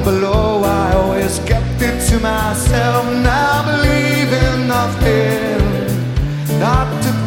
down below, I always kept it to myself. Now I believe in nothing, not to